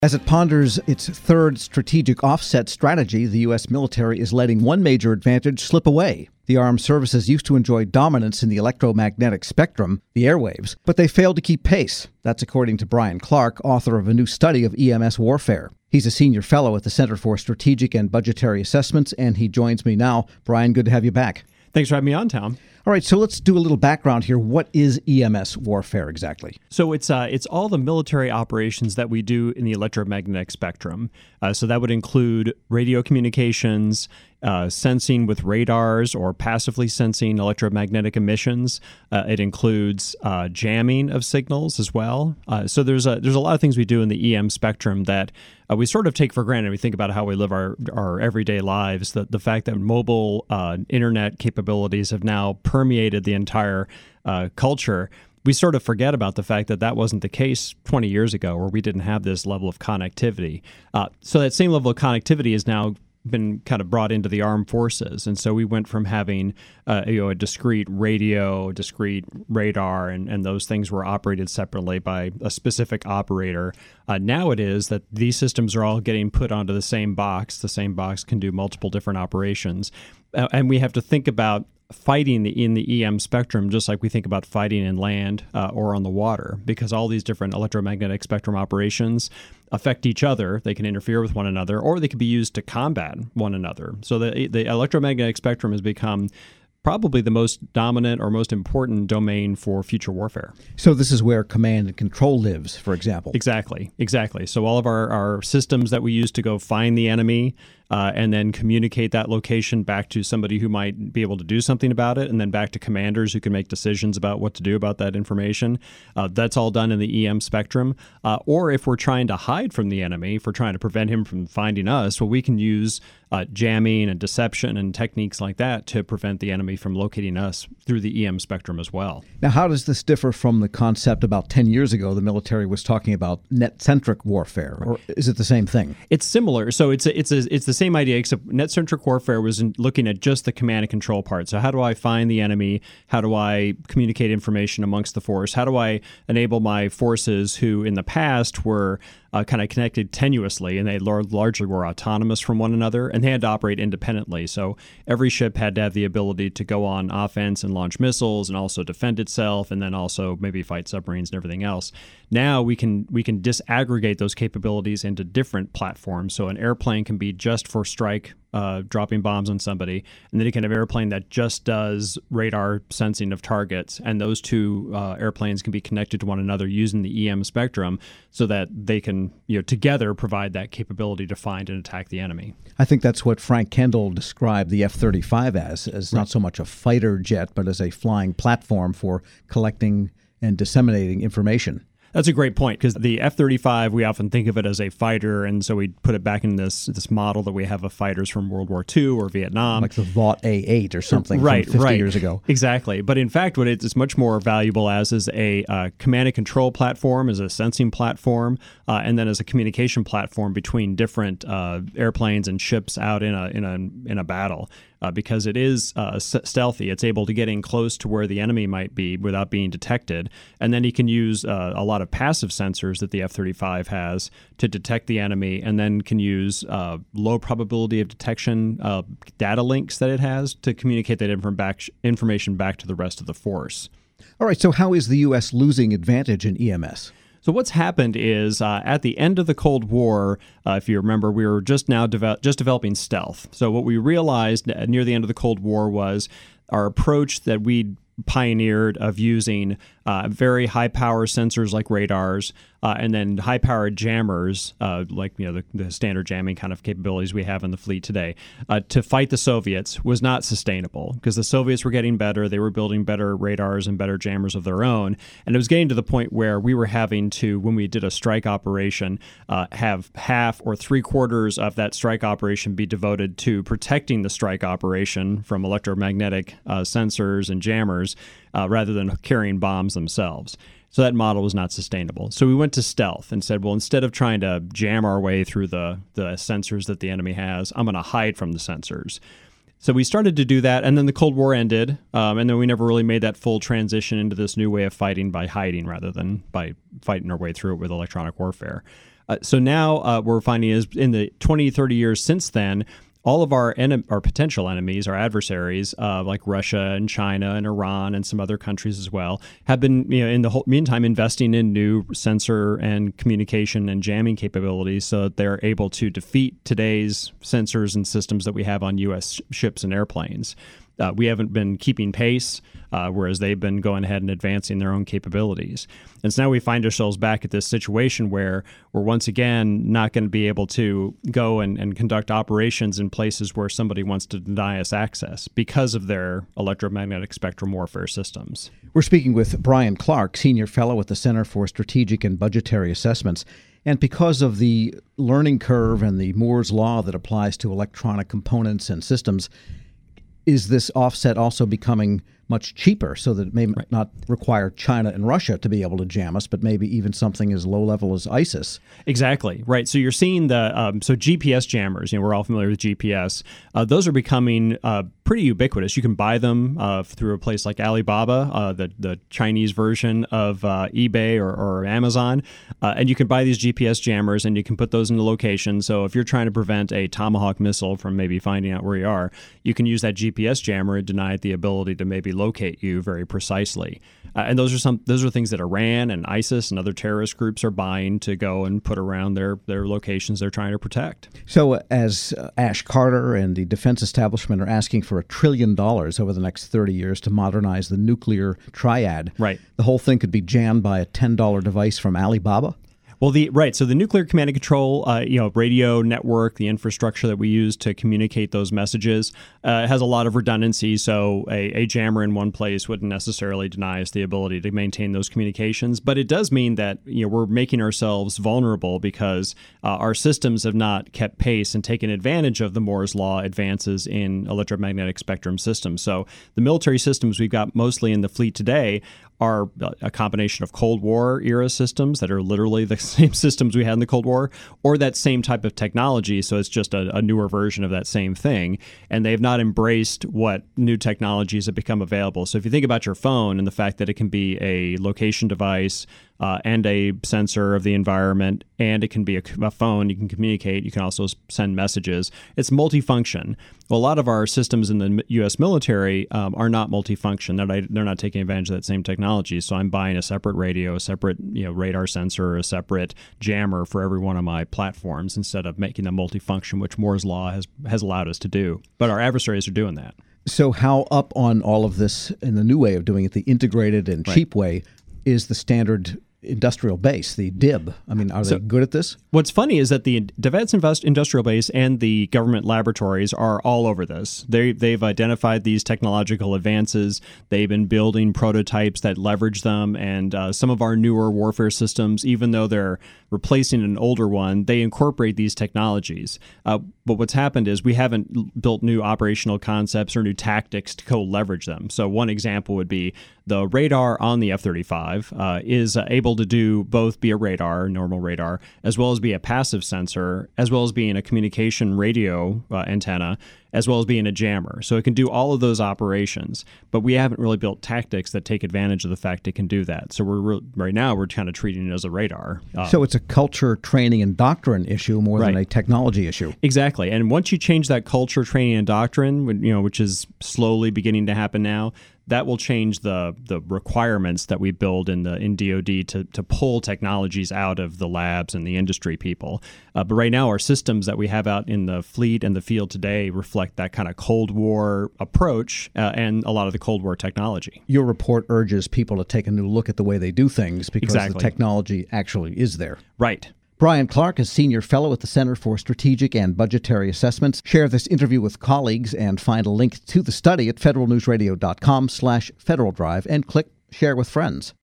As it ponders its third strategic offset strategy, the U.S. military is letting one major advantage slip away. The armed services used to enjoy dominance in the electromagnetic spectrum, the airwaves, but they failed to keep pace. That's according to Brian Clark, author of a new study of EMS warfare. He's a senior fellow at the Center for Strategic and Budgetary Assessments, and he joins me now. Brian, good to have you back. Thanks for having me on, Tom. All right, so let's do a little background here. What is EMS warfare exactly? So it's all the military operations that we do in the electromagnetic spectrum. So that would include radio communications, sensing with radars or passively sensing electromagnetic emissions. It includes jamming of signals as well. So there's a lot of things we do in the EM spectrum that we sort of take for granted. We think about how we live our everyday lives. The fact that mobile internet capabilities have now permeated the entire culture. We sort of forget about the fact that that wasn't the case 20 years ago, where we didn't have this level of connectivity. So that same level of connectivity has now been kind of brought into the armed forces. And so we went from having a discrete radio, discrete radar, and those things were operated separately by a specific operator. Now it is that these systems are all getting put onto the same box. The same box can do multiple different operations. And we have to think about fighting in the EM spectrum just like we think about fighting in land or on the water, because all these different electromagnetic spectrum operations affect each other. They can interfere with one another, or they can be used to combat one another. So the electromagnetic spectrum has become probably the most dominant or most important domain for future warfare. So this is where command and control lives, for example. Exactly. So all of our systems that we use to go find the enemy and then communicate that location back to somebody who might be able to do something about it, and then back to commanders who can make decisions about what to do about that information. That's all done in the EM spectrum. Or if we're trying to hide from the enemy, if we're trying to prevent him from finding us, well, we can use jamming and deception and techniques like that to prevent the enemy from locating us through the EM spectrum as well. Now, how does this differ from the concept about 10 years ago the military was talking about net-centric warfare, or is it the same thing? It's similar. So it's the same idea, except net-centric warfare was looking at just the command and control part. So how do I find the enemy? How do I communicate information amongst the force? How do I enable my forces who in the past were kind of connected tenuously, and they largely were autonomous from one another, and they had to operate independently. So every ship had to have the ability to go on offense and launch missiles and also defend itself, and then also maybe fight submarines and everything else. Now we can disaggregate those capabilities into different platforms. So an airplane can be just for strike, dropping bombs on somebody, and then you can have an airplane that just does radar sensing of targets, and those two airplanes can be connected to one another using the EM spectrum so that they can together provide that capability to find and attack the enemy. I think that's what Frank Kendall described the F-35 as right. Not so much a fighter jet, but as a flying platform for collecting and disseminating information. That's a great point, because the F-35, we often think of it as a fighter, and so we put it back in this model that we have of fighters from World War II or Vietnam. Like the Vought A8 or something right, from 50 years ago. Exactly. But in fact, what it's much more valuable as is a command and control platform, as a sensing platform, and then as a communication platform between different airplanes and ships out in a battle. Because it is stealthy. It's able to get in close to where the enemy might be without being detected. And then he can use a lot of passive sensors that the F-35 has to detect the enemy, and then can use low probability of detection data links that it has to communicate that information back to the rest of the force. All right, so how is the U.S. losing advantage in EMS? So what's happened is at the end of the Cold War, if you remember, we were just developing stealth. So what we realized near the end of the Cold War was our approach that we pioneered of using very high-power sensors like radars, and then high-powered jammers like the standard jamming kind of capabilities we have in the fleet today, to fight the Soviets was not sustainable, because the Soviets were getting better. They were building better radars and better jammers of their own, and it was getting to the point where we were having to, when we did a strike operation, have half or three-quarters of that strike operation be devoted to protecting the strike operation from electromagnetic sensors and jammers, rather than carrying bombs themselves. So that model was not sustainable. So we went to stealth and said, well, instead of trying to jam our way through the sensors that the enemy has, I'm going to hide from the sensors. So we started to do that, and then the Cold War ended, and then we never really made that full transition into this new way of fighting by hiding rather than by fighting our way through it with electronic warfare. So now we're finding is in the 20, 30 years since then, all of our potential enemies, our adversaries, like Russia and China and Iran and some other countries as well, have been, in the whole meantime, investing in new sensor and communication and jamming capabilities so that they're able to defeat today's sensors and systems that we have on U.S. ships and airplanes. We haven't been keeping pace, whereas they've been going ahead and advancing their own capabilities. And so now we find ourselves back at this situation where we're once again not going to be able to go and conduct operations in places where somebody wants to deny us access because of their electromagnetic spectrum warfare systems. We're speaking with Brian Clark, Senior Fellow at the Center for Strategic and Budgetary Assessments. And because of the learning curve and the Moore's Law that applies to electronic components and systems, is this offset also becoming much cheaper so that it may not require China and Russia to be able to jam us, but maybe even something as low level as ISIS? Exactly. Right. So you're seeing the so GPS jammers, we're all familiar with GPS. Those are becoming pretty ubiquitous. You can buy them through a place like Alibaba, the Chinese version of eBay or Amazon. And you can buy these GPS jammers and you can put those into location. So if you're trying to prevent a Tomahawk missile from maybe finding out where you are, you can use that GPS jammer and deny it the ability to maybe locate you very precisely. And those are things that Iran and ISIS and other terrorist groups are buying to go and put around their locations they're trying to protect. So as Ash Carter and the defense establishment are asking for $1 trillion over the next 30 years to modernize the nuclear triad, right, the whole thing could be jammed by a $10 device from Alibaba? Well, so the nuclear command and control, radio network, the infrastructure that we use to communicate those messages has a lot of redundancy. So a jammer in one place wouldn't necessarily deny us the ability to maintain those communications. But it does mean that we're making ourselves vulnerable because our systems have not kept pace and taken advantage of the Moore's Law advances in electromagnetic spectrum systems. So the military systems we've got mostly in the fleet today are a combination of Cold War era systems that are literally the same systems we had in the Cold War, or that same type of technology. So it's just a newer version of that same thing. And they've not embraced what new technologies have become available. So if you think about your phone and the fact that it can be a location device and a sensor of the environment, and it can be a phone, you can communicate, you can also send messages. It's multifunction. Well, a lot of our systems in the U.S. military are not multifunction. They're not taking advantage of that same technology. So I'm buying a separate radio, a separate radar sensor, a separate jammer for every one of my platforms instead of making them multifunction, which Moore's Law has allowed us to do. But our adversaries are doing that. So how up on all of this in the new way of doing it, the integrated and cheap way, is the standard industrial base, the DIB? I mean, are they good at this? What's funny is that the Defense Industrial Base and the government laboratories are all over this. They've identified these technological advances. They've been building prototypes that leverage them, and some of our newer warfare systems, even though they're replacing an older one, they incorporate these technologies. But what's happened is we haven't built new operational concepts or new tactics to co-leverage them. So one example would be the radar on the F-35 is able to be a radar, normal radar, as well as be a passive sensor, as well as being a communication radio antenna, as well as being a jammer. So it can do all of those operations, but we haven't really built tactics that take advantage of the fact it can do that. So right now we're kind of treating it as a radar. So it's a culture, training, and doctrine issue more than a technology issue. Exactly. And once you change that culture, training, and doctrine, which is slowly beginning to happen now, that will change the requirements that we build in DoD to pull technologies out of the labs and the industry people. But right now, our systems that we have out in the fleet and the field today reflect that kind of Cold War approach and a lot of the Cold War technology. Your report urges people to take a new look at the way they do things because the technology actually is there. Right. Brian Clark is Senior Fellow at the Center for Strategic and Budgetary Assessments. Share this interview with colleagues and find a link to the study at federalnewsradio.com/Federal Drive and click Share with Friends.